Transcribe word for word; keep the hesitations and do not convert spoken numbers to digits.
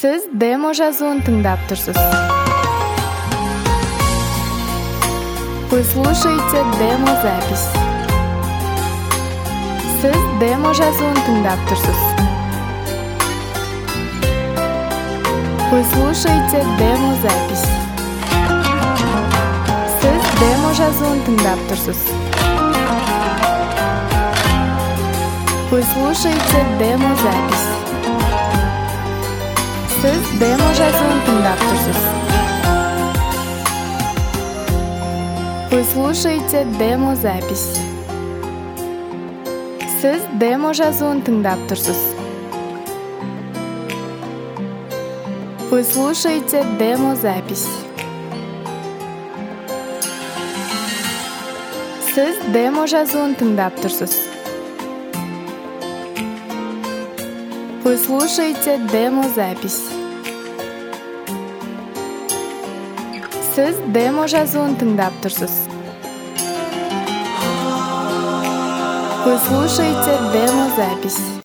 Siz demo жазуын тыңдап тұрсыз. Вы слушаете демо-запись. Siz demo жазуын тыңдап тұрсыз. Вы слушаете демо-запись. Siz demo жазуын тыңдап тұрсыз. Вы слушаете демо-запись. Siz demo жазуын тыңдап тұрсыз. Вы слушаете демо-запись. Siz demo жазуын тыңдап тұрсыз. Вы слушаете демо-запись. Siz demo жазуын тыңдап тұрсыз. Вы слушаете демо-запись. Siz demo жазуын тыңдап тұрсыз. Вы слушаете демо-запись.